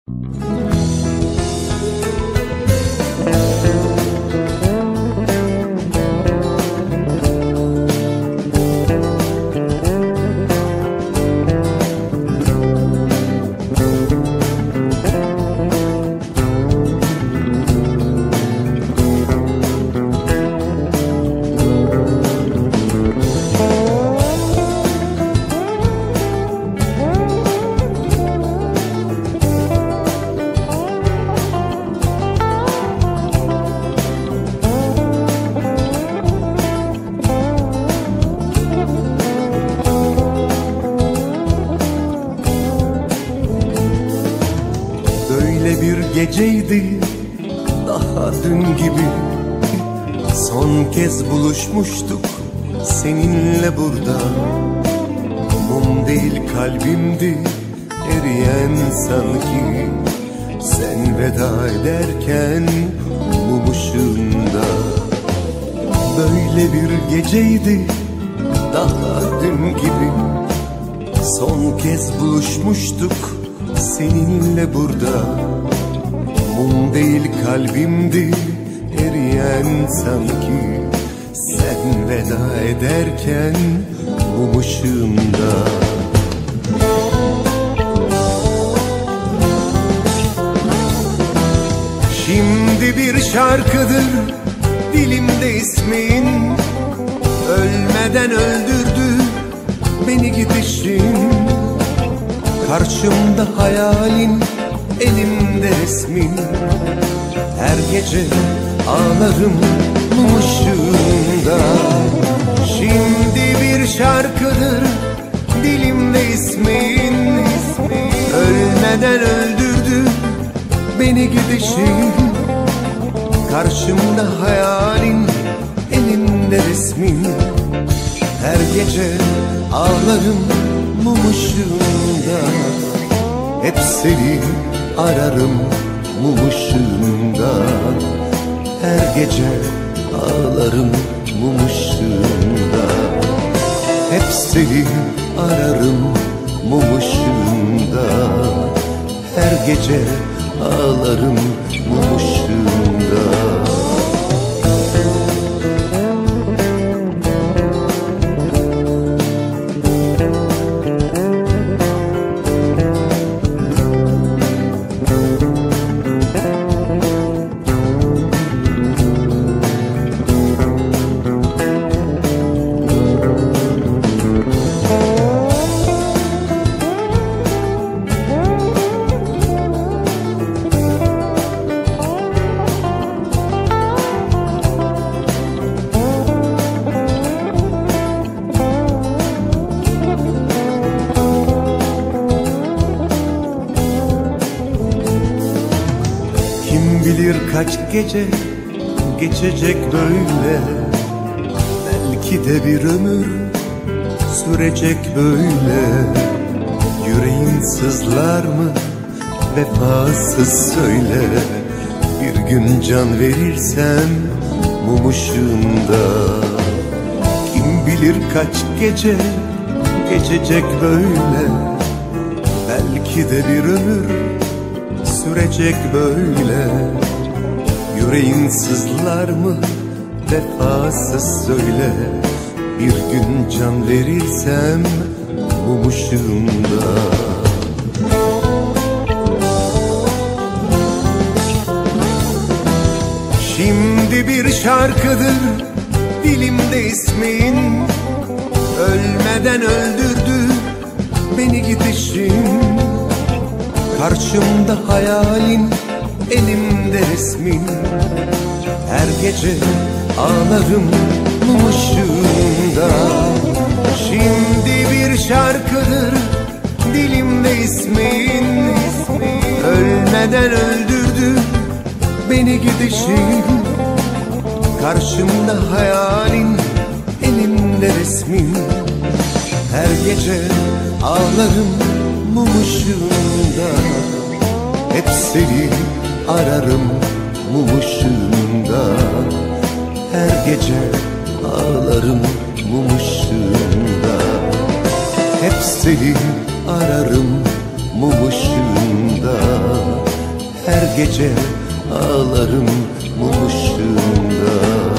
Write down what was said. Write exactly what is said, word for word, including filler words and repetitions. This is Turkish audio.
Geceydi daha dün gibi, son kez buluşmuştuk seninle burada. Mum değil kalbimdi eriyen sanki, sen veda ederken mum ışığında. Böyle bir geceydi daha dün gibi, son kez buluşmuştuk seninle burada. Mum değil kalbimdi eriyen sanki, sen veda ederken mum ışığında. Şimdi bir şarkıdır dilimde ismin, ölmeden öldürdü beni gidişin. Karşımda hayalin, elimde resmin, her gece ağlarım mum ışığında. Şimdi bir şarkıdır dilimde ismin, ölmeden öldürdü beni gidişin. Karşımda hayalin, elimde resmin, her gece ağlarım mum ışığında. Hep seni ararım mum ışığında, her gece ağlarım mum ışığında. Hep seni ararım mum ışığında, her gece ağlarım mum ışığında. Bilir kaç gece geçecek böyle, belki de bir ömür sürecek böyle. Yüreğin sızlar mı vefasız söyle, bir gün can verirsem mum ışığında. Kim bilir kaç gece geçecek böyle, belki de bir ömür sürecek böyle. Yüreğin sızlar mı vefasız söyle, bir gün can verirsem mum ışığında. Şimdi bir şarkıdır dilimde ismin, ölmeden öldürdü beni gidişin. Karşımda hayalin, elimde resmin, her gece ağlarım mum ışığında. Şimdi bir şarkıdır dilimde ismin, ölmeden öldürdü beni gidişin. Karşımda hayalin, elimde resmin, her gece ağlarım mum ışığında. Hep seni ararım mum ışığında, her gece ağlarım mum ışığında. Hep seni ararım mum ışığında, gece ağlarım mum ışığında.